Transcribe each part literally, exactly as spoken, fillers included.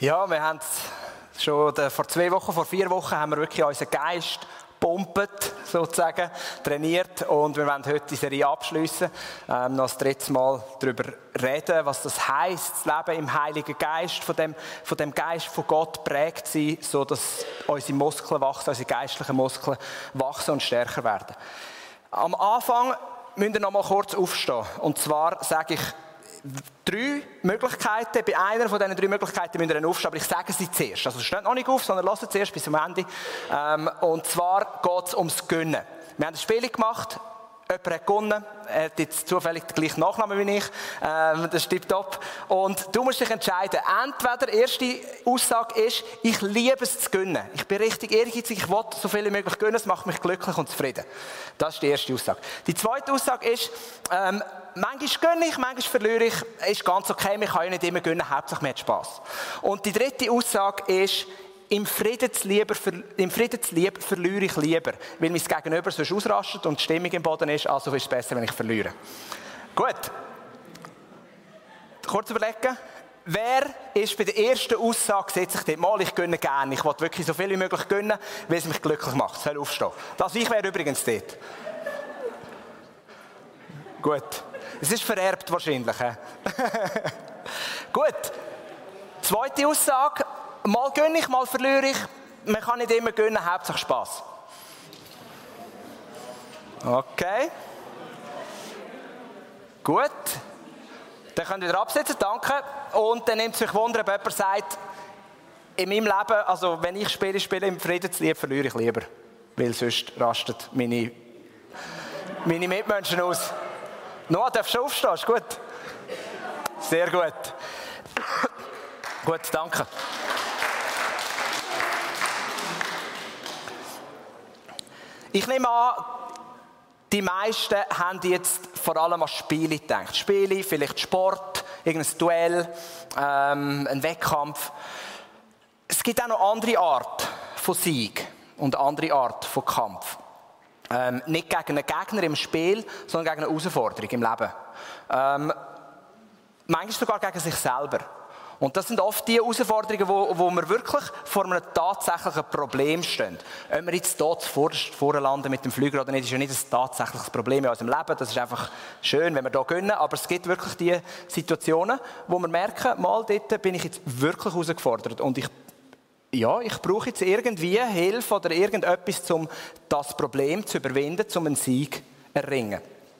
Ja, wir haben schon vor zwei Wochen, vor vier Wochen haben wir wirklich unseren Geist gepumpt, sozusagen, trainiert, und wir wollen heute die Serie abschliessen, ähm, noch das dritte Mal darüber reden, was das heisst, das Leben im Heiligen Geist, von dem, von dem Geist von Gott prägt sein, so dass unsere Muskeln wachsen, unsere geistlichen Muskeln wachsen und stärker werden. Am Anfang müsst ihr noch mal kurz aufstehen, und zwar sage ich drei Möglichkeiten. Bei einer von diesen drei Möglichkeiten müsst ihr dann aufstehen, aber ich sage sie zuerst. Also steht noch nicht auf, sondern lasst zuerst bis zum Ende. Ähm, und zwar geht es ums Gönnen. Wir haben ein Spiel gemacht, jemand hat gewonnen, er hat jetzt zufällig den gleichen Nachnamen wie ich, ähm, das stimmt top. Und du musst dich entscheiden, entweder die erste Aussage ist, ich liebe es zu gönnen. Ich bin richtig ehrgeizig, ich will so viel wie möglich gönnen, es macht mich glücklich und zufrieden. Das ist die erste Aussage. Die zweite Aussage ist, ähm, manchmal gönne ich, manchmal verliere ich, ist ganz okay, man kann ja nicht immer gönnen, Hauptsache man hat Spass. Und die dritte Aussage ist, im Frieden zu lieber, im Frieden zu lieber verliere ich lieber, weil mein Gegenüber sonst ausrastet und die Stimmung im Boden ist, also ist es besser, wenn ich verliere. Gut. Kurz überlegen. Wer ist bei der ersten Aussage, setzt sich dort mal, ich gönne gerne, ich will wirklich so viel wie möglich gönnen, weil es mich glücklich macht. Soll aufstehen. Das ich wäre übrigens dort. Gut. Es ist vererbt wahrscheinlich. Gut. Zweite Aussage. Mal gönne ich, mal verliere ich. Man kann nicht immer gönnen, Hauptsache Spass. Okay. Gut. Dann könnt ihr wieder absetzen, danke. Und dann nimmt es mich Wunder, ob jemand sagt, in meinem Leben, also wenn ich spiele, spiele im Frieden zu lieb, verliere ich lieber. Weil sonst rastet meine, meine Mitmenschen aus. Noah, darfst du aufstehen? Ist gut? Sehr gut. Gut, danke. Ich nehme an, die meisten haben jetzt vor allem an Spiele gedacht. Spiele, vielleicht Sport, irgendein Duell, ähm, ein Wettkampf. Es gibt auch noch andere Art von Sieg und eine andere Art von Kampf. Ähm, nicht gegen einen Gegner im Spiel, sondern gegen eine Herausforderung im Leben. Ähm, manchmal sogar gegen sich selber. Und das sind oft die Herausforderungen, wo, wo wir wirklich vor einem tatsächlichen Problem stehen. Ob wir jetzt hier zuvorderst vorne landen mit dem Flüger oder nicht, ist ja nicht ein tatsächliches Problem in unserem Leben. Das ist einfach schön, wenn wir hier gönnen. Aber es gibt wirklich die Situationen, wo wir merken, mal dort bin ich jetzt wirklich herausgefordert. Und ich, ja, ich brauche jetzt irgendwie Hilfe oder irgendetwas, um das Problem zu überwinden, um einen Sieg zu erringen.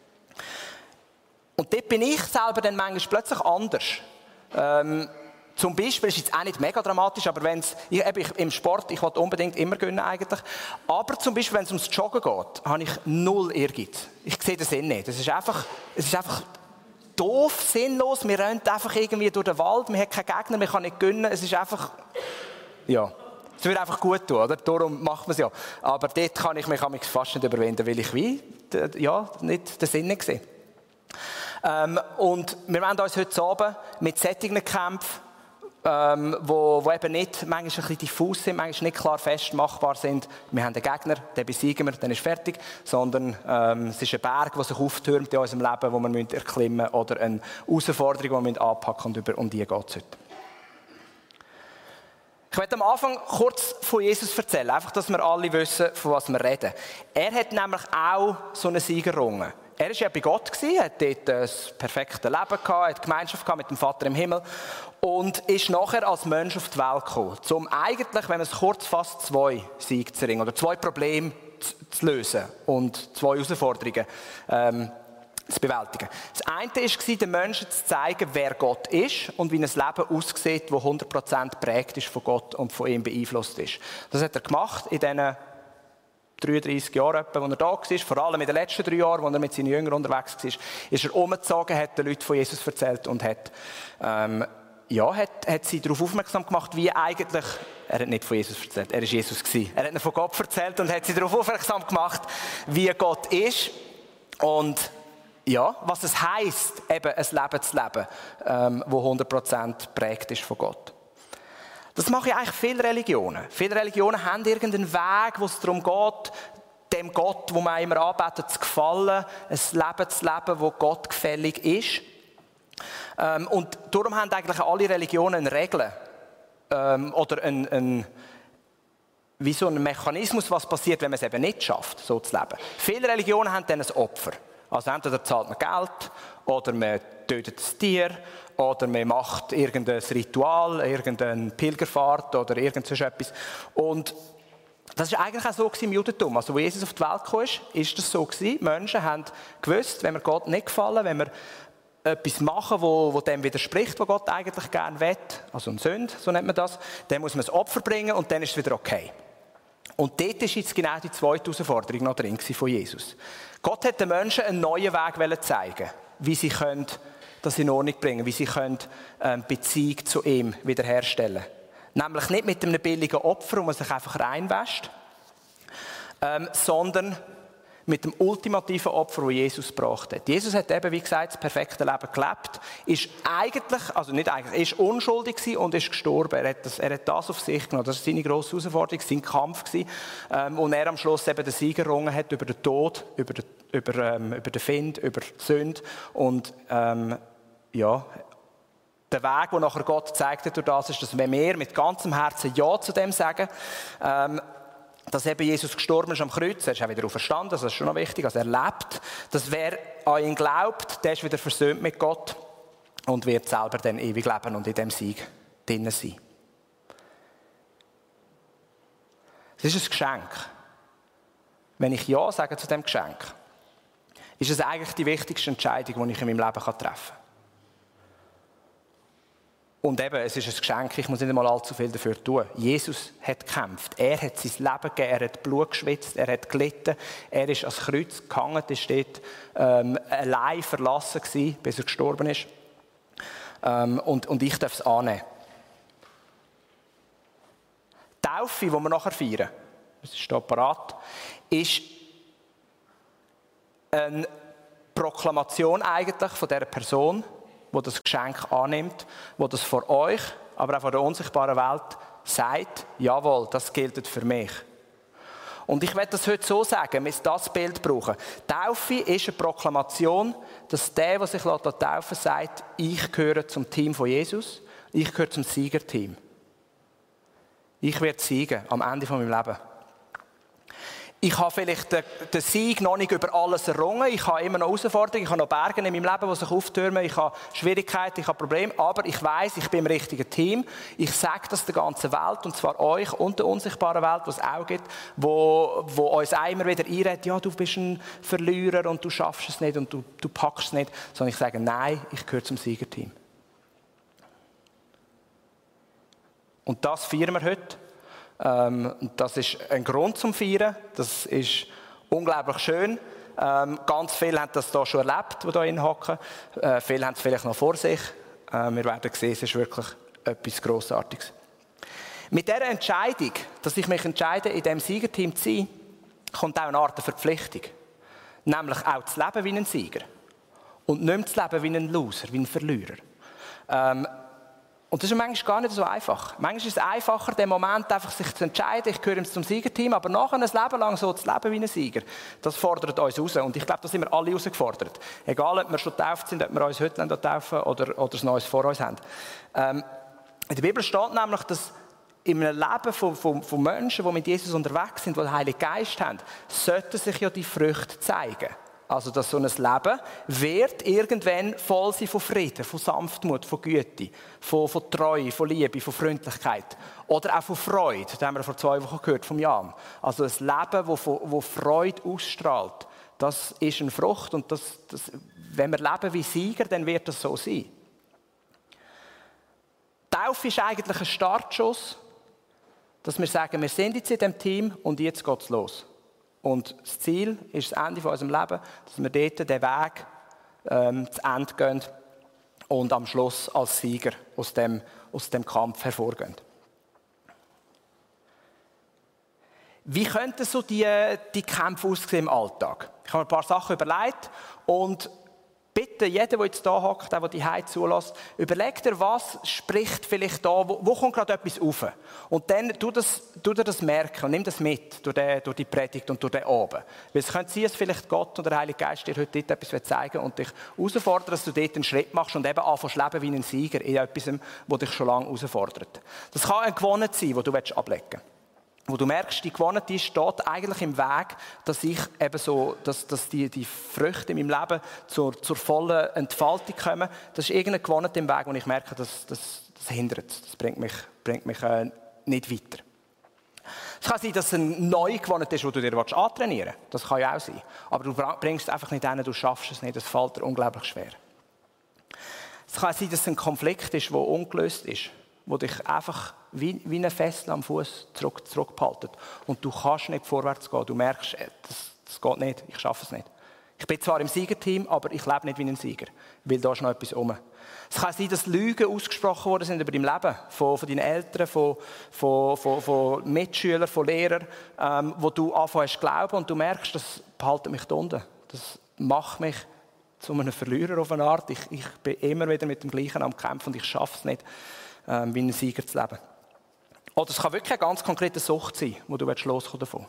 Und dort bin ich selber dann manchmal plötzlich anders. Ähm, Zum Beispiel ist es jetzt auch nicht mega dramatisch, aber wenn es, ich, ich, im Sport, ich will unbedingt immer gönnen eigentlich, aber zum Beispiel, wenn es ums Joggen geht, habe ich null Ehrgeiz. Ich sehe den Sinn nicht. Es ist einfach, es ist einfach doof, sinnlos. Wir rennen einfach irgendwie durch den Wald, man hat keinen Gegner, man kann nicht gönnen. Es ist einfach, ja, es wird einfach gut tun, oder? Darum macht man es ja. Aber dort kann ich mich fast nicht überwinden, weil ich wie, ja, nicht den Sinn nicht sehe. Ähm, und wir wollen uns heute Abend mit solchen Kämpfen, ähm, wo, wo eben nicht manchmal ein bisschen diffus sind, manchmal nicht klar festmachbar sind. Wir haben einen Gegner, den besiegen wir, dann ist fertig. Sondern ähm, es ist ein Berg, der sich auftürmt in unserem Leben, wo wir erklimmen müssen, oder eine Herausforderung, die wir anpacken müssen, und über, um die geht es heute. Ich möchte am Anfang kurz von Jesus erzählen, einfach, dass wir alle wissen, von was wir reden. Er hat nämlich auch so einen Sieg errungen. Er war ja bei Gott, hat dort ein perfektes Leben gehabt, hat Gemeinschaft mit dem Vater im Himmel und ist nachher als Mensch auf die Welt gekommen, um eigentlich, wenn man es kurz fasst, zwei Siege zu ringen oder zwei Probleme zu, zu lösen und zwei Herausforderungen ähm, zu bewältigen. Das eine war, den Menschen zu zeigen, wer Gott ist und wie ein Leben aussieht, das hundert Prozent geprägt ist von Gott und von ihm beeinflusst ist. Das hat er gemacht in diesen dreiunddreissig Jahre, als er da war, vor allem in den letzten drei Jahren, als er mit seinen Jüngern unterwegs war, ist er umgezogen, hat den Leuten von Jesus erzählt und hat, ähm, ja, hat, hat sie darauf aufmerksam gemacht, wie eigentlich, er hat nicht von Jesus erzählt, er war Jesus gewesen. Er hat ihnen von Gott erzählt und hat sie darauf aufmerksam gemacht, wie Gott ist und ja, was es heisst, eben ein Leben zu leben, ähm, das hundert Prozent geprägt ist von Gott. Das machen ja eigentlich viele Religionen. Viele Religionen haben irgendeinen Weg, wo es darum geht, dem Gott, wo man immer anbetet, zu gefallen, ein Leben zu leben, das Gott gefällig ist. Ähm, und darum haben eigentlich alle Religionen Regeln, ähm, oder ein, ein, wie so ein Mechanismus, was passiert, wenn man es eben nicht schafft, so zu leben. Viele Religionen haben dann ein Opfer. Also entweder zahlt man Geld, oder man tötet das Tier, oder man macht irgendein Ritual, irgendeine Pilgerfahrt oder irgend so etwas. Und das war eigentlich auch so im Judentum. Also, als Jesus auf die Welt kam, ist das so gewesen. Die Menschen haben gewusst, wenn wir Gott nicht gefallen, wenn wir etwas machen, wo, wo dem widerspricht, was Gott eigentlich gerne will, also eine Sünde, so nennt man das, dann muss man ein Opfer bringen und dann ist es wieder okay. Und dort ist jetzt genau die zweite Herausforderung noch drin von Jesus. Gott hat den Menschen einen neuen Weg zeigen, wie sie können das in Ordnung bringen, wie sie können ähm, Beziehung zu ihm wiederherstellen. Nämlich nicht mit einem billigen Opfer, wo man sich einfach reinwäscht, ähm, sondern mit dem ultimativen Opfer, das Jesus gebracht hat. Jesus hat eben, wie gesagt, das perfekte Leben gelebt, ist eigentlich, also nicht eigentlich, ist unschuldig gewesen und ist gestorben. Er hat das, er hat das auf sich genommen. Das war seine grosse Herausforderung, sein Kampf gewesen, ähm, und er am Schluss eben den Sieg errungen hat über den Tod, über den, über, ähm, über den Find, über die Sünde und ähm, ja, der Weg, den nachher Gott zeigt hat durch das, ist, dass wenn wir mit ganzem Herzen Ja zu dem sagen, ähm, dass eben Jesus gestorben ist am Kreuz, er ist auch wieder auferstanden, das ist schon noch wichtig, also er lebt, dass wer an ihn glaubt, der ist wieder versöhnt mit Gott und wird selber dann ewig leben und in dem Sieg drinnen sein. Es ist ein Geschenk. Wenn ich Ja sage zu dem Geschenk, ist es eigentlich die wichtigste Entscheidung, die ich in meinem Leben treffen kann. Und eben, es ist ein Geschenk, ich muss nicht einmal allzu viel dafür tun. Jesus hat gekämpft, er hat sein Leben gegeben, er hat Blut geschwitzt, er hat gelitten, er ist ans Kreuz gehangen, er steht ähm, allein verlassen gewesen, bis er gestorben ist. Ähm, und, und ich darf es annehmen. Die Taufe, die wir nachher feiern, das ist hier parat, ist eine Proklamation eigentlich von dieser Person, wo das Geschenk annimmt, wo das vor euch, aber auch vor der unsichtbaren Welt sagt, jawohl, das gilt für mich. Und ich werde das heute so sagen, wir müssen das Bild brauchen. Taufe ist eine Proklamation, dass der, der sich taufen lässt, sagt, ich gehöre zum Team von Jesus, ich gehöre zum Siegerteam. Ich werde siegen am Ende von meinem Leben. Ich habe vielleicht den, den Sieg noch nicht über alles errungen. Ich habe immer noch Herausforderungen. Ich habe noch Berge in meinem Leben, die sich auftürmen. Ich habe Schwierigkeiten, ich habe Probleme. Aber ich weiss, ich bin im richtigen Team. Ich sage das der ganzen Welt, und zwar euch und der unsichtbaren Welt, die es auch gibt, wo, wo uns auch immer wieder einredet, ja, du bist ein Verlierer und du schaffst es nicht und du, du packst es nicht. Sondern ich sage, nein, ich gehöre zum Siegerteam. Und das feiern wir heute. Ähm, das ist ein Grund zum Feiern. Das ist unglaublich schön. Ähm, ganz viele haben das hier schon erlebt, die hier hinhocken. Äh, viele haben es vielleicht noch vor sich. Äh, wir werden sehen, es ist wirklich etwas Grossartiges. Mit dieser Entscheidung, dass ich mich entscheide, in diesem Siegerteam zu sein, kommt auch eine Art der Verpflichtung. Nämlich auch zu leben wie ein Sieger. Und nicht mehr zu leben wie ein Loser, wie ein Verlierer. Ähm, Und das ist manchmal gar nicht so einfach. Manchmal ist es einfacher, den Moment einfach sich zu entscheiden, ich gehöre zum Siegerteam, aber nachher ein Leben lang so zu leben wie ein Sieger, das fordert uns raus. Und ich glaube, da sind wir alle herausgefordert. Egal, ob wir schon getauft sind, ob wir uns heute taufen oder, oder das Neues vor uns haben. Ähm, in der Bibel steht nämlich, dass in einem Leben von, von, von Menschen, die mit Jesus unterwegs sind, die den Heiligen Geist haben, sollten sich ja die Früchte zeigen. Also, dass so ein Leben wird irgendwann voll sein von Frieden, von Sanftmut, von Güte, von, von Treue, von Liebe, von Freundlichkeit. Oder auch von Freude. Das haben wir vor zwei Wochen gehört vom Jan. Also ein Leben, das wo Freude ausstrahlt. Das ist eine Frucht. Und das, das, wenn wir leben wie Sieger, dann wird das so sein. Taufe ist eigentlich ein Startschuss, dass wir sagen, wir sind jetzt in diesem Team und jetzt geht es los. Und das Ziel ist das Ende von unserem Leben, dass wir dort den Weg ähm, zu Ende gehen und am Schluss als Sieger aus dem, aus dem Kampf hervorgehen. Wie könnten so die, die Kämpfe aussehen im Alltag? Ich habe mir ein paar Sachen überlegt und bitte, jeder, der jetzt hier hockt, der, der die Hause zulässt, überleg dir, was spricht vielleicht da, wo, wo kommt gerade etwas rauf. Und dann tu, das, tu dir das merken und nimm das mit durch die, durch die Predigt und durch den Abend. Weil es könnte sein, dass vielleicht Gott oder der Heilige Geist dir heute dort etwas zeigen will und dich herausfordern, dass du dort einen Schritt machst und eben anfängst leben wie ein Sieger in etwas, das dich schon lange herausfordert. Das kann ein Gewohnheit sein, den du ablegen willst. Wo du merkst, die Gewohnheit steht eigentlich im Weg, dass ich eben so, dass, dass die, die Früchte in meinem Leben zur, zur vollen Entfaltung kommen. Das ist irgendeine Gewohnheit im Weg, wo ich merke, dass das, das hindert. Das bringt mich, bringt mich äh, nicht weiter. Es kann sein, dass es eine neue Gewohnheit ist, die du dir antrainieren willst. Das kann ja auch sein. Aber du bringst es einfach nicht hin, du schaffst es nicht. Das fällt dir unglaublich schwer. Es kann sein, dass es ein Konflikt ist, der ungelöst ist, wo dich einfach wie, wie eine Fessel am Fuß zurück, zurückbehaltet. Und du kannst nicht vorwärts gehen. Du merkst, das, das geht nicht, ich schaffe es nicht. Ich bin zwar im Siegerteam, aber ich lebe nicht wie ein Sieger, weil da ist noch etwas rum. Es kann sein, dass Lügen ausgesprochen worden sind über dein Leben, von, von deinen Eltern, von, von, von, von Mitschülern, von Lehrern, ähm, wo du anfängst zu glauben und du merkst, das behaltet mich da unten. Das macht mich zu einem Verlierer auf eine Art. Ich, ich bin immer wieder mit dem Gleichen am Kämpfen und ich schaffe es nicht, ähm, wie ein Sieger zu leben. Oder es kann wirklich eine ganz konkrete Sucht sein, wo du loskommen davon.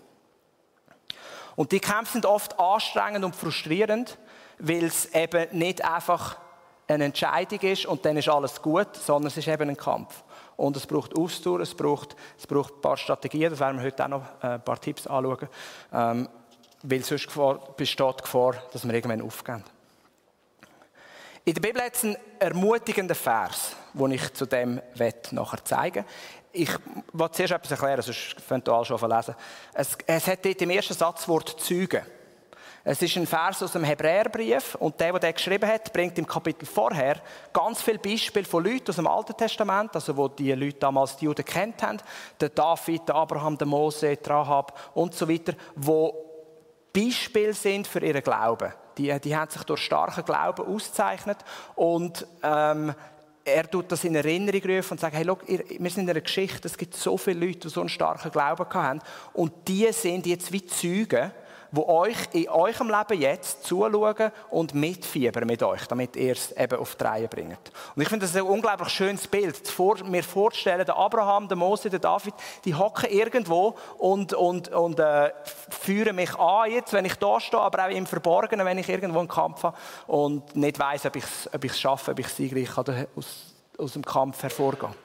Und die Kämpfe sind oft anstrengend und frustrierend, weil es eben nicht einfach eine Entscheidung ist und dann ist alles gut, sondern es ist eben ein Kampf. Und es braucht Ausdauer, es braucht, es braucht ein paar Strategien, das werden wir heute auch noch ein paar Tipps anschauen, ähm, weil sonst Gefahr, besteht die Gefahr, dass wir irgendwann aufgeben. In der Bibel hat es einen ermutigenden Vers, den ich zu dem nachher zeigen will. Ich will zuerst etwas erklären, sonst könnt ihr alle schon lesen. Es, es hat dort im ersten Satz das Wort Zeugen. Es ist ein Vers aus dem Hebräerbrief und der, der den geschrieben hat, bringt im Kapitel vorher ganz viele Beispiele von Leuten aus dem Alten Testament, also wo die Leute damals die Juden kennt haben, der David, der Abraham, der Mose, der Rahab und so weiter, wo Beispiele sind für ihren Glauben. Die, die haben sich durch starken Glauben ausgezeichnet und ähm, er tut das in Erinnerung rufen und sagt, hey, schau, ihr, wir sind in einer Geschichte, es gibt so viele Leute, die so einen starken Glauben haben und die sind jetzt wie Zeugen, die euch in eurem Leben jetzt zuschauen und mitfiebern mit euch, damit ihr es eben auf die Reihe bringt. Und ich finde das ein unglaublich schönes Bild. Mir vorzustellen, der Abraham, der Mose, der David, die hocken irgendwo und, und, und äh, führen mich an jetzt, wenn ich da stehe, aber auch im Verborgenen, wenn ich irgendwo einen Kampf habe und nicht weiss, ob ich es ob schaffe, ob ich siegreich kann aus, aus dem Kampf hervorgehen.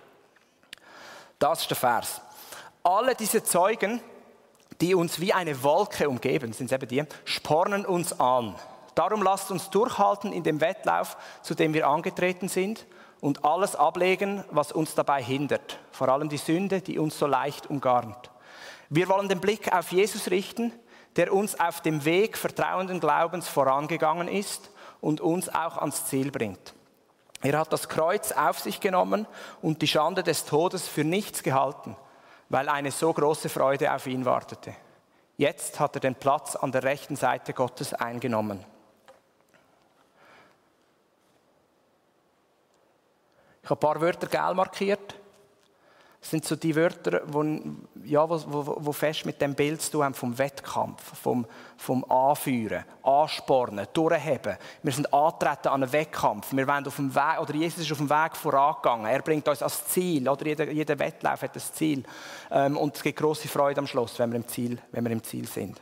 Das ist der Vers. Alle diese Zeugen, die uns wie eine Wolke umgeben, sind eben die, spornen uns an. Darum lasst uns durchhalten in dem Wettlauf, zu dem wir angetreten sind und alles ablegen, was uns dabei hindert. Vor allem die Sünde, die uns so leicht umgarnt. Wir wollen den Blick auf Jesus richten, der uns auf dem Weg vertrauenden Glaubens vorangegangen ist und uns auch ans Ziel bringt. Er hat das Kreuz auf sich genommen und die Schande des Todes für nichts gehalten, weil eine so große Freude auf ihn wartete. Jetzt hat er den Platz an der rechten Seite Gottes eingenommen. Ich habe ein paar Wörter gelb markiert. Das sind so die Wörter, die ja, wo, wo, wo fest mit dem Bild zu tun haben vom Wettkampf, vom, vom Anführen, Anspornen, Durchheben. Wir sind angetreten an einen Wettkampf. Wir wollen auf dem Weg, oder Jesus ist auf dem Weg vorangegangen. Er bringt uns als Ziel. Oder jeder, jeder Wettlauf hat ein Ziel. Ähm, und es gibt grosse Freude am Schluss, wenn wir im Ziel, wenn wir im Ziel sind.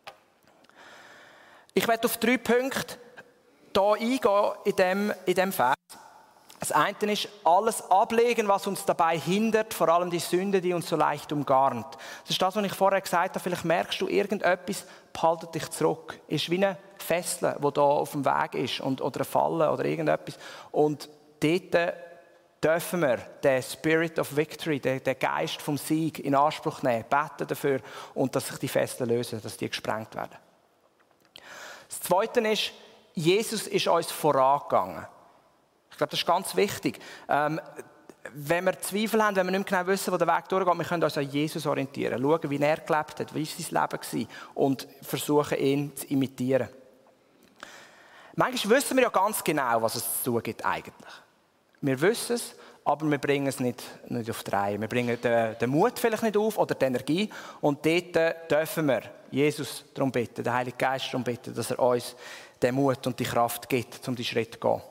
Ich werde auf drei Punkte hier eingehen in diesem in dem Vers. Das eine ist, alles ablegen, was uns dabei hindert, vor allem die Sünde, die uns so leicht umgarnt. Das ist das, was ich vorher gesagt habe. Vielleicht merkst du, irgendetwas behaltet dich zurück. Es ist wie eine Fessel, die da auf dem Weg ist, und, oder ein Fallen oder irgendetwas. Und dort dürfen wir den Spirit of Victory, den, den Geist vom Sieg in Anspruch nehmen, beten dafür und dass sich die Fesseln lösen, dass die gesprengt werden. Das Zweite ist, Jesus ist uns vorangegangen. Ich glaube, das ist ganz wichtig. Ähm, wenn wir Zweifel haben, wenn wir nicht genau wissen, wo der Weg durchgeht, wir können uns an Jesus orientieren, schauen, wie er gelebt hat, wie war sein Leben und versuchen, ihn zu imitieren. Manchmal wissen wir ja ganz genau, was es zu tun gibt eigentlich. Wir wissen es, aber wir bringen es nicht, nicht auf die Reihe. Wir bringen den, den Mut vielleicht nicht auf oder die Energie. Und dort dürfen wir Jesus darum bitten, den Heiligen Geist darum bitten, dass er uns den Mut und die Kraft gibt, um die Schritt zu gehen.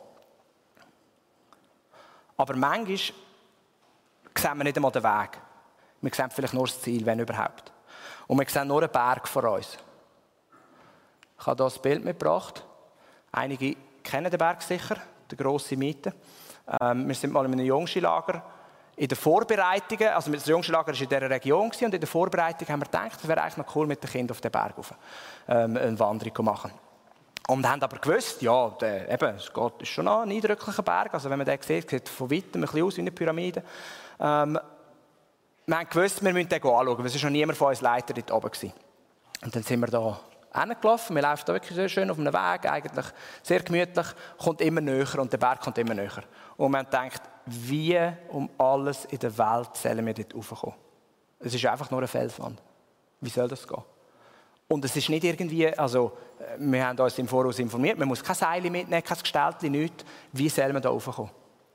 Aber manchmal sehen wir nicht einmal den Weg. Wir sehen vielleicht nur das Ziel, wenn überhaupt. Und wir sehen nur einen Berg vor uns. Ich habe hier ein Bild mitgebracht. Einige kennen den Berg sicher, der grosse Miete. Ähm, wir sind mal in einem Jungskilager. In den Vorbereitungen, also das Jungskilager war in dieser Region und in der Vorbereitung haben wir gedacht, es wäre eigentlich noch cool, mit den Kindern auf den Berg rauf, ähm, eine Wanderung zu machen. Und haben aber gewusst, ja, der, eben, es geht, ist schon ein eindrücklicher Berg. Also wenn man den sieht, sieht von weitem ein bisschen aus wie eine Pyramide. Ähm, wir haben gewusst, wir müssen den anschauen, weil es war noch niemand von uns Leiter dort oben gewesen. Und dann sind wir da hingelaufen. Wir laufen da wirklich sehr schön auf einem Weg, eigentlich sehr gemütlich, kommt immer näher und der Berg kommt immer näher. Und man denkt, wie um alles in der Welt sollen wir dort raufkommen? Es ist einfach nur eine Felswand. Wie soll das gehen? Und es ist nicht irgendwie, also wir haben uns im Voraus informiert, man muss kein Seil mitnehmen, kein Gestellchen, nichts. Wie soll man da raufkommen?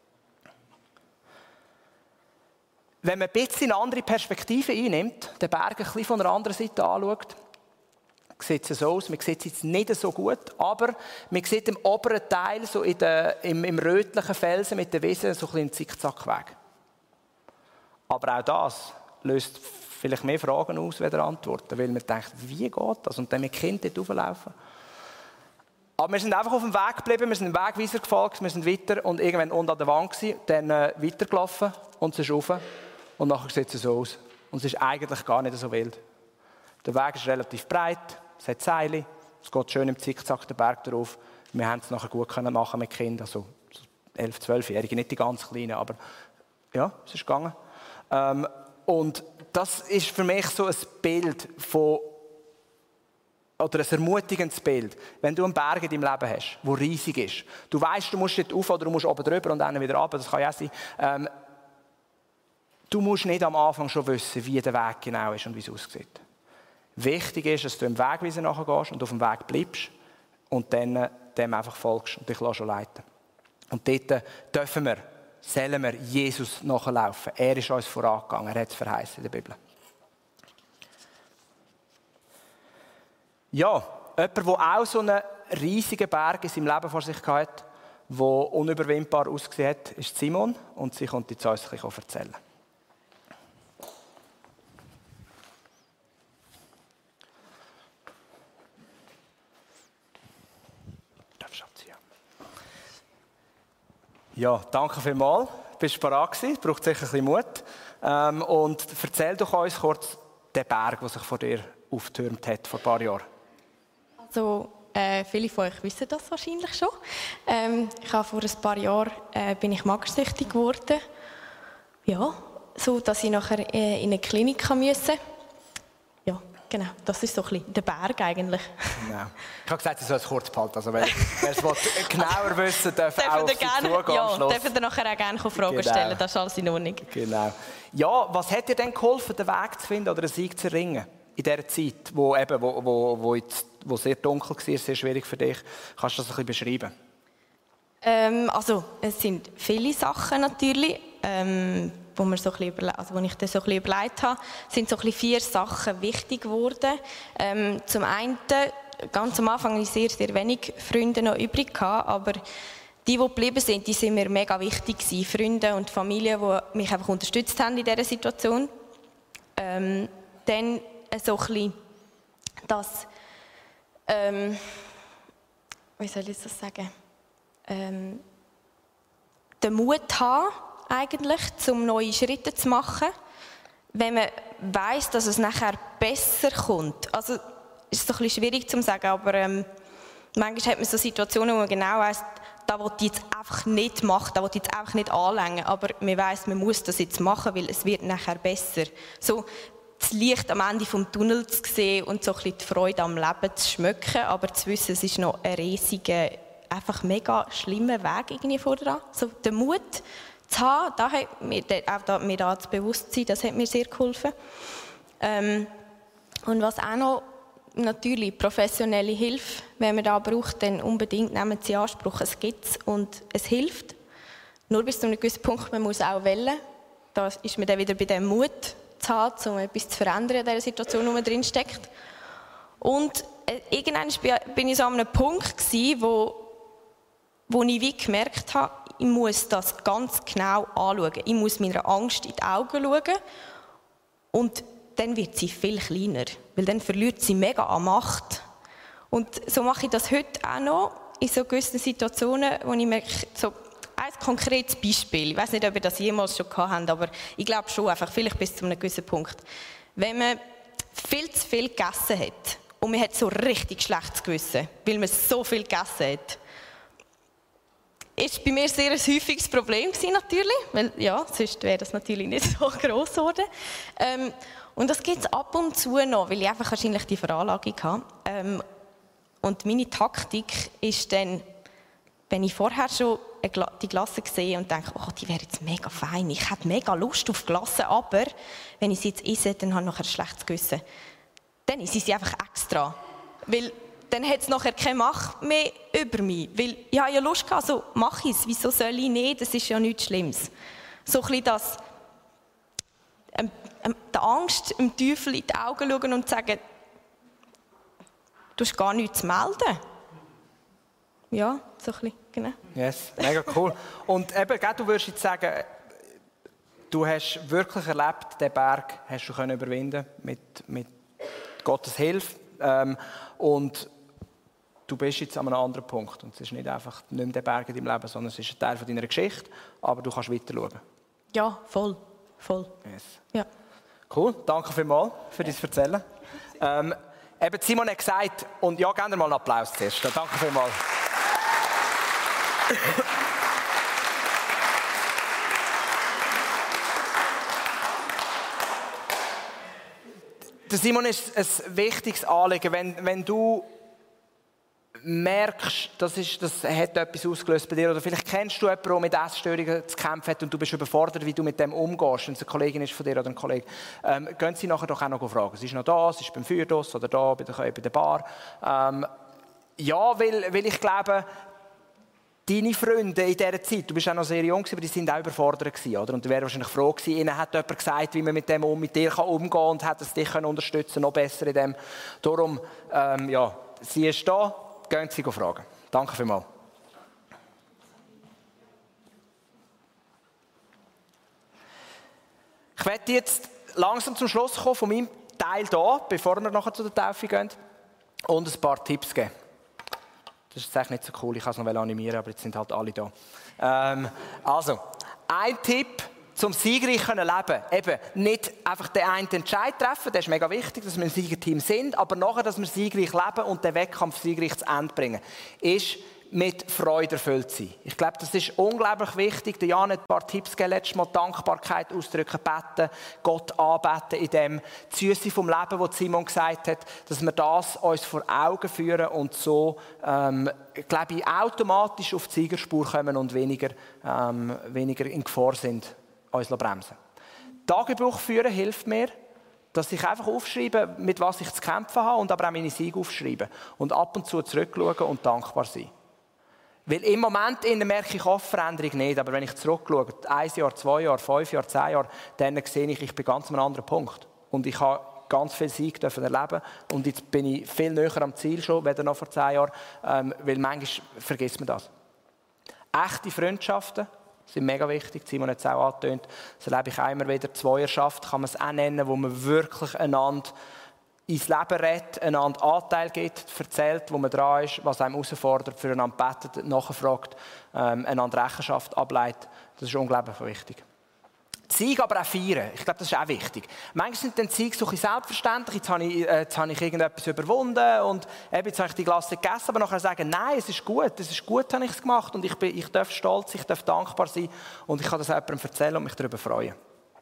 Wenn man ein bisschen eine andere Perspektive einnimmt, den Berg ein bisschen von einer anderen Seite anschaut, sieht es so aus. Man sieht es jetzt nicht so gut, aber man sieht im oberen Teil, so in der, im, im rötlichen Felsen mit der Wiese, so ein bisschen einen Zickzackweg. Aber auch das löst vielleicht mehr Fragen aus, als Antworten, weil man denkt, wie geht das? Und dann mit Kindern dort rauflaufen. Aber wir sind einfach auf dem Weg geblieben, wir sind dem Wegweiser gefolgt, wir sind weiter und irgendwann unten an der Wand gewesen, dann äh, weitergelaufen und es ist rauf. Und nachher sieht es so aus. Und es ist eigentlich gar nicht so wild. Der Weg ist relativ breit, es hat Seile, es geht schön im Zickzack den Berg drauf. Wir haben es nachher gut können machen mit Kindern, also elf-, zwölfjährige, nicht die ganz Kleinen, aber ja, es ist gegangen. Ähm, und das ist für mich so ein Bild von, oder ein ermutigendes Bild, wenn du einen Berg in deinem Leben hast, der riesig ist. Du weißt, du musst dort rauf oder du musst oben drüber und dann wieder runter, das kann ja auch sein. Ähm, du musst nicht am Anfang schon wissen, wie der Weg genau ist und wie es aussieht. Wichtig ist, dass du im Wegweiser nachgehst und auf dem Weg bleibst und dann dem einfach folgst und dich schon leiten. Und dort dürfen wir, sollen wir Jesus nachlaufen. Er ist uns vorangegangen, er hat es verheißen in der Bibel. Ja, jemand, der auch so einen riesigen Berg in seinem Leben vor sich hatte, der unüberwindbar ausgesehen hat, ist Simon. Und sie kommt jetzt uns ein bisschen erzählen. Ja, danke vielmals. Du bist bereit gewesen. Es braucht sicher ein bisschen Mut. Ähm, und erzähl doch uns kurz den Berg, der sich vor dir aufgetürmt hat vor ein paar Jahren. Also, äh, viele von euch wissen das wahrscheinlich schon. Ähm, ich habe vor ein paar Jahren äh, bin ich magersüchtig geworden. Ja, so dass ich nachher äh, in eine Klinik musste. Ja, genau. Das ist so ein bisschen der Berg eigentlich. Genau. Ich habe gesagt, ich soll es kurz behalten. Also, wenn wer es genauer wissen darf, auch auf Sie zugehen. Ja, dürfen ihr nachher auch gerne Fragen genau. stellen. Das ist alles in Ordnung. Genau. Ja, was hat dir denn geholfen, den Weg zu finden oder einen Sieg zu erringen? In dieser Zeit, wo, eben, wo, wo, wo, jetzt, wo sehr dunkel war, sehr schwierig für dich. Kannst du das ein bisschen beschreiben? Ähm, also, es sind viele Sachen natürlich, ähm, wo, wir so ein bisschen, also, wo ich das so ein bisschen überlegt habe. Es sind so ein bisschen vier Sachen wichtig geworden. Ähm, zum einen, ganz am Anfang hatte ich sehr, sehr wenig Freunde noch übrig gehabt, aber die, die geblieben sind, die sind mir mega wichtig gewesen. Freunde und Familie, die mich einfach unterstützt haben in dieser Situation. Ähm, dann so ein bisschen das, ähm, wie soll ich das sagen, ähm, den Mut haben, eigentlich, um neue Schritte zu machen, wenn man weiss, dass es nachher besser kommt. Also, ist es ein bisschen schwierig zu sagen, aber ähm, manchmal hat man so Situationen, wo man genau weiss, da will ich jetzt einfach nicht machen, da will ich jetzt einfach nicht anlängen, aber man weiss, man muss das jetzt machen, weil es wird nachher besser. So, das Licht am Ende des Tunnels zu sehen und so ein bisschen die Freude am Leben zu schmecken, aber zu wissen, es ist noch ein riesiger, einfach mega schlimmer Weg irgendwie vor dran. So, den Mut zu haben, da hat mir, auch da, mir da das Bewusstsein, das hat mir sehr geholfen. Ähm, und was auch noch, natürlich professionelle Hilfe, wenn man da braucht, dann unbedingt nehmen Sie in Anspruch, es gibt es und es hilft. Nur bis zu einem gewissen Punkt, man muss auch wählen. Da ist man dann wieder bei dem Mut zu haben, um etwas zu verändern in dieser Situation, wo man drin steckt. Und äh, irgendwann bin ich so an einem Punkt gewesen, wo, wo ich wie gemerkt habe, ich muss das ganz genau anschauen. Ich muss meiner Angst in die Augen schauen und dann wird sie viel kleiner, weil dann verliert sie mega an Macht. Und so mache ich das heute auch noch in so gewissen Situationen, wo ich merke, so ein konkretes Beispiel, ich weiß nicht, ob ihr das jemals schon gehabt habt, aber ich glaube schon, einfach vielleicht bis zu einem gewissen Punkt. Wenn man viel zu viel gegessen hat und man hat so richtig schlechtes Gewissen, weil man so viel gegessen hat, ist bei mir sehr ein häufiges Problem gewesen, natürlich, weil ja, sonst wäre das natürlich nicht so gross geworden. Ähm, und das gibt es ab und zu noch, weil ich einfach wahrscheinlich die Veranlagung habe. Ähm, und meine Taktik ist dann, wenn ich vorher schon die Glasse sehe und denke, oh, die wäre jetzt mega fein, ich hätte mega Lust auf Glasse, aber wenn ich sie jetzt esse, dann habe ich nachher ein schlechtes Gewissen. Dann esse ich sie einfach extra, weil dann hat es nachher keine Macht mehr über mich. Weil ich habe ja Lust gehabt, also mache ich es. Wieso soll ich nicht? Das ist ja nichts Schlimmes. So ein bisschen das, ähm, ähm, die Angst, dem Teufel in die Augen schauen und sagen, du hast gar nichts zu melden. Ja, so ein bisschen, genau. Yes, mega cool. Und eben, du würdest jetzt sagen, du hast wirklich erlebt, den Berg hast du können überwinden mit, mit Gottes Hilfe. Ähm, und du bist jetzt an einem anderen Punkt. Und es ist nicht einfach nicht mehr der Berg in deinem Leben, sondern es ist ein Teil von deiner Geschichte. Aber du kannst weiter schauen. Ja, voll. voll. Yes. Ja. Cool, danke vielmals für dein Erzählen. Ähm, eben Simon hat gesagt, und ja, gerne mal einen Applaus zuerst. Danke vielmals. Der Simon ist ein wichtiges Anliegen, wenn, wenn du merkst, das, ist, das hat etwas ausgelöst bei dir, oder vielleicht kennst du jemanden, der mit Essstörungen zu kämpfen hat und du bist überfordert, wie du mit dem umgehst, wenn es eine Kollegin ist von dir oder ein Kollege, ähm, gehen Sie nachher doch auch noch fragen. Sie ist noch da, sie ist beim Feuerdoss oder da bei der, bei der Bar. Ähm, ja, weil, weil ich glaube, deine Freunde in dieser Zeit, du bist auch noch sehr jung, aber die waren auch überfordert gewesen, oder? Und du wärst wahrscheinlich froh gewesen, ihnen hat jemand gesagt, wie man mit dem um, mit dir umgehen kann und hat es dich unterstützen, noch besser in dem. Darum, ähm, ja, sie ist da, gehen Sie fragen. Danke vielmals. Ich werde jetzt langsam zum Schluss kommen von meinem Teil hier, bevor wir nachher zu der Taufe gehen, und ein paar Tipps geben. Das ist eigentlich nicht so cool, ich kann es noch animieren, aber jetzt sind halt alle da. Ähm, also, ein Tipp zum siegreich leben können. Eben, nicht einfach den einen Entscheid treffen, das ist mega wichtig, dass wir ein Siegerteam sind, aber nachher, dass wir siegreich leben und den Wettkampf siegreich zu Ende bringen, ist mit Freude erfüllt sein. Ich glaube, das ist unglaublich wichtig. Der Jan hat ein paar Tipps gegeben, letztes Mal Dankbarkeit ausdrücken, beten, Gott anbeten in dem Süße vom Leben, das Simon gesagt hat, dass wir das uns vor Augen führen und so, ähm, glaube ich, automatisch auf die Siegerspur kommen und weniger, ähm, weniger in Gefahr sind, uns bremsen. Tagebuch führen hilft mir, dass ich einfach aufschreibe, mit was ich zu kämpfen habe und aber auch meine Siege aufschreibe und ab und zu zurückschauen und dankbar sein. Weil im Moment merke ich oft Veränderung nicht, aber wenn ich zurückschaue, ein Jahr, zwei Jahre, fünf Jahre, zehn Jahre, dann sehe ich, ich bin ganz an einem anderen Punkt. Und ich habe ganz viel Sieg erleben und jetzt bin ich viel näher am Ziel schon, als noch vor zehn Jahren, ähm, weil manchmal vergisst man das. Echte Freundschaften sind mega wichtig, Simon hat es auch angetönt, das erlebe ich auch immer wieder, Zweierschaft kann man es auch nennen, wo man wirklich einander ins Leben redet, einander Anteil gibt, erzählt, wo man dran ist, was einem herausfordert, füreinander betet, nachfragt, ähm, einander Rechenschaft ableitet. Das ist unglaublich wichtig. Die Siege aber auch feiern. Ich glaube, das ist auch wichtig. Manchmal sind die Siege so ein bisschen selbstverständlich. Jetzt habe ich, äh, jetzt habe ich irgendetwas überwunden und eben, jetzt habe ich die Glasse gegessen, aber nachher sagen, nein, es ist gut, es ist gut, habe ich es gemacht und ich, bin, ich darf stolz, ich darf dankbar sein und ich kann das jemandem erzählen und mich darüber freuen.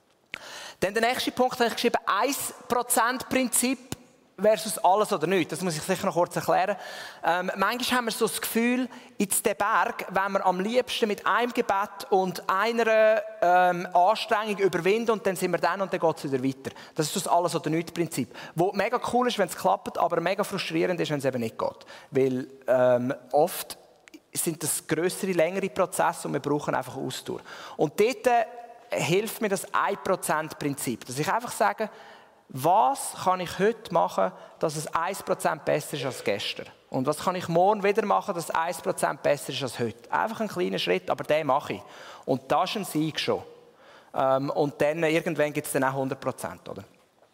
Dann der nächste Punkt habe ich geschrieben, ein Prozent Prinzip versus alles oder nichts. Das muss ich sicher noch kurz erklären. Ähm, manchmal haben wir so das Gefühl, jetzt den Berg, wenn wir am liebsten mit einem Gebet und einer ähm, Anstrengung überwinden und dann sind wir dann und dann geht es wieder weiter. Das ist das alles oder nichts Prinzip. Wo mega cool ist, wenn es klappt, aber mega frustrierend ist, wenn es eben nicht geht. Weil ähm, oft sind das grössere, längere Prozesse und wir brauchen einfach Ausdauer. Und dort äh, hilft mir das ein Prozent Prinzip. Dass ich einfach sage, Was kann ich heute machen, dass es ein Prozent besser ist als gestern? Und was kann ich morgen wieder machen, dass es ein Prozent besser ist als heute? Einfach ein kleiner Schritt, aber den mache ich. Und das ist ein Sieg schon. Ähm, und dann irgendwann gibt es dann auch hundert Prozent, oder?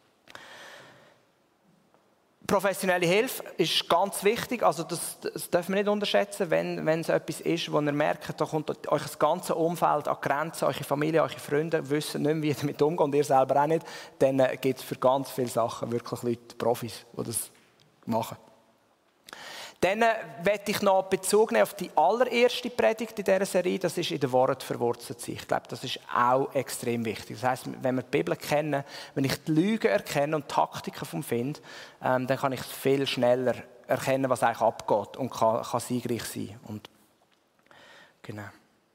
Professionelle Hilfe ist ganz wichtig, also das, das dürfen wir nicht unterschätzen, wenn, wenn es etwas ist, wo ihr merkt, da kommt euch das ganze Umfeld an Grenzen, eure Familie, eure Freunde wissen nicht mehr, wie ihr damit umgeht und ihr selber auch nicht, dann äh, gibt es für ganz viele Sachen wirklich Leute, Profis, die das machen. Dann äh, möchte ich noch Bezug nehmen auf die allererste Predigt in dieser Serie, das ist in den Worten verwurzelt sein. Ich glaube, das ist auch extrem wichtig. Das heisst, wenn wir die Bibel kennen, wenn ich die Lügen erkenne und Taktiken vom Find, ähm, dann kann ich viel schneller erkennen, was eigentlich abgeht und kann, kann siegreich sein. Und genau.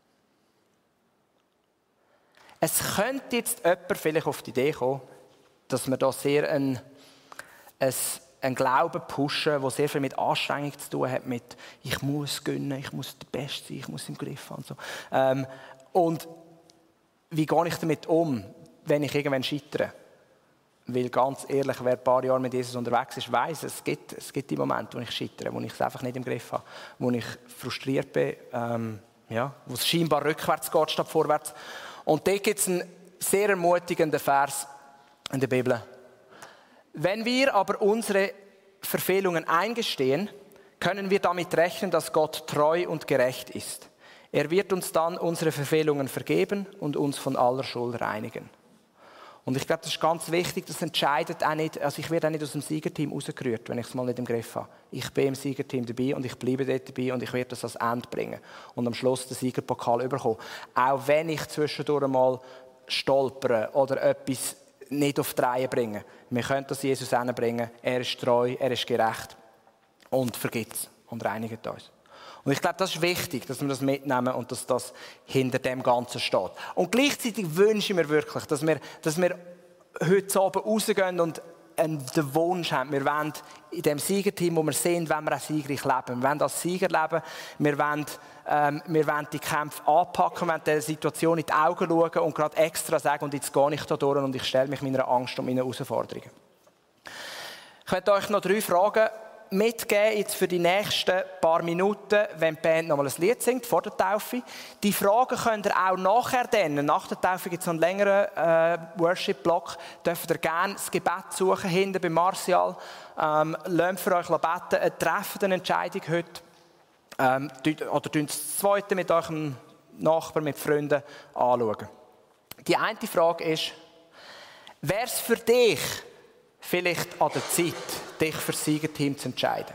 Es könnte jetzt jemand vielleicht auf die Idee kommen, dass wir da sehr ein, ein einen Glauben pushen, der sehr viel mit Anstrengung zu tun hat, mit ich muss gönnen, ich muss der Beste sein, ich muss im Griff haben. Und, so. ähm, und wie gehe ich damit um, wenn ich irgendwann scheitere? Weil ganz ehrlich, wer ein paar Jahre mit Jesus unterwegs ist, weiss, es gibt, es gibt die Momente, wo ich scheitere, wo ich es einfach nicht im Griff habe, wo ich frustriert bin, ähm, ja, wo es scheinbar rückwärts geht statt vorwärts. Und da gibt es einen sehr ermutigenden Vers in der Bibel. Wenn wir aber unsere Verfehlungen eingestehen, können wir damit rechnen, dass Gott treu und gerecht ist. Er wird uns dann unsere Verfehlungen vergeben und uns von aller Schuld reinigen. Und ich glaube, das ist ganz wichtig, das entscheidet auch nicht, also ich werde auch nicht aus dem Siegerteam rausgerührt, wenn ich es mal nicht im Griff habe. Ich bin im Siegerteam dabei und ich bleibe dort dabei und ich werde das ans Ende bringen und am Schluss den Siegerpokal überkommen. Auch wenn ich zwischendurch mal stolpere oder etwas nicht auf die Reihe bringen. Wir können das Jesus hinbringen. Er ist treu, er ist gerecht und vergibt es und reinigt uns. Und ich glaube, das ist wichtig, dass wir das mitnehmen und dass das hinter dem Ganzen steht. Und gleichzeitig wünsche ich mir wirklich, dass wir, dass wir heute Abend rausgehen und den Wunsch haben. Wir wollen in dem Siegerteam, wo wir sind, wollen wir auch siegreich leben. Wir wollen als Sieger leben. Wir wollen, ähm, wir wollen die Kämpfe anpacken, wir wollen der Situation in die Augen schauen und gerade extra sagen, und jetzt gehe ich da durch und ich stelle mich meiner Angst und meinen Herausforderungen. Ich möchte euch noch drei Fragen mitgeben, jetzt für die nächsten paar Minuten, wenn die Band noch mal ein Lied singt, vor der Taufe. Die Fragen könnt ihr auch nachher dann, nach der Taufe gibt es noch einen längeren äh, Worship-Block, dürft ihr gerne das Gebet suchen, hinten bei Martial. Ähm, lasst für euch beten, äh, trefft eine Entscheidung heute. Ähm, oder tun das Zweite mit eurem Nachbarn, mit Freunden anschauen. Die eine Frage ist, wäre es für dich vielleicht an der Zeit, dich für das Siegerteam zu entscheiden?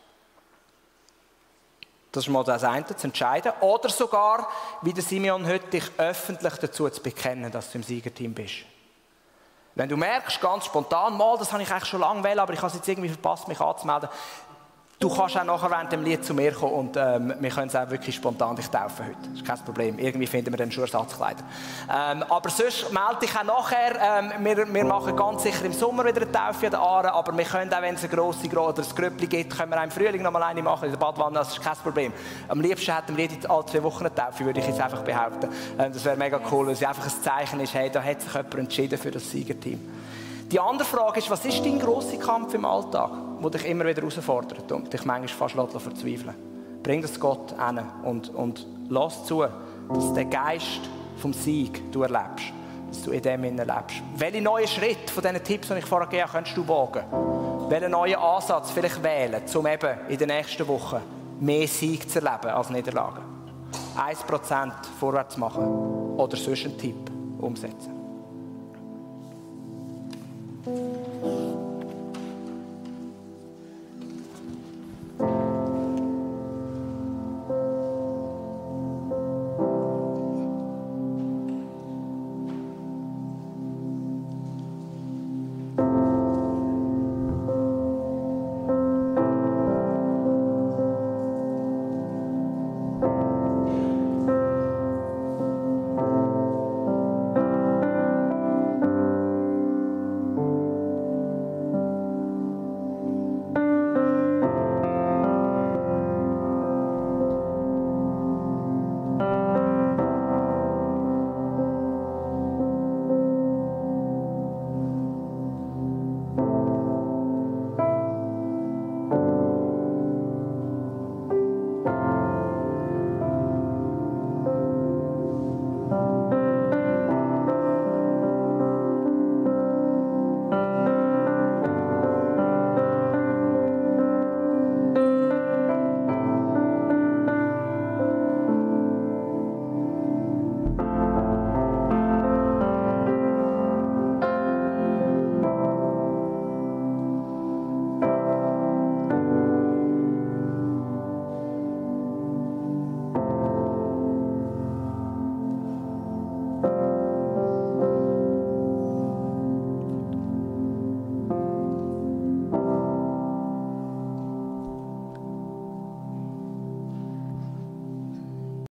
Das ist mal das eine, zu entscheiden. Oder sogar, wie der Simeon heute, dich öffentlich dazu zu bekennen, dass du im Siegerteam bist. Wenn du merkst, ganz spontan, mal, das habe ich eigentlich schon lange wählen, aber ich habe es jetzt irgendwie verpasst, mich anzumelden. Du kannst auch nachher während dem Lied zu mir kommen und ähm, wir können es auch wirklich spontan dich taufen heute. Das ist kein Problem. Irgendwie finden wir dann schon Ersatzkleider. Ähm, aber sonst melde dich auch nachher. Ähm, wir, wir machen ganz sicher im Sommer wieder eine Taufe an der Aare, aber wir können auch, wenn es eine grosse oder ein Grüppli gibt, können wir auch im Frühling noch mal eine machen in der Badwanne. Das ist kein Problem. Am liebsten hätten wir jede alle zwei Wochen eine Taufe, würde ich jetzt einfach behaupten. Ähm, das wäre mega cool, weil es einfach ein Zeichen ist, hey, da hat sich jemand entschieden für das Siegerteam. Die andere Frage ist, was ist dein grosser Kampf im Alltag, der dich immer wieder herausfordert und dich manchmal fast verzweifeln lässt? Bring das Gott hin und, und lass zu, dass der Geist vom Sieg du erlebst, dass du in dem Sinne lebst. Welche neuen Schritte von diesen Tipps, die ich vorher gegeben habe, kannst du wagen? Welchen neuen Ansatz vielleicht wählen, um eben in den nächsten Wochen mehr Sieg zu erleben als Niederlagen? ein Prozent vorwärts machen oder sonst einen Tipp umsetzen.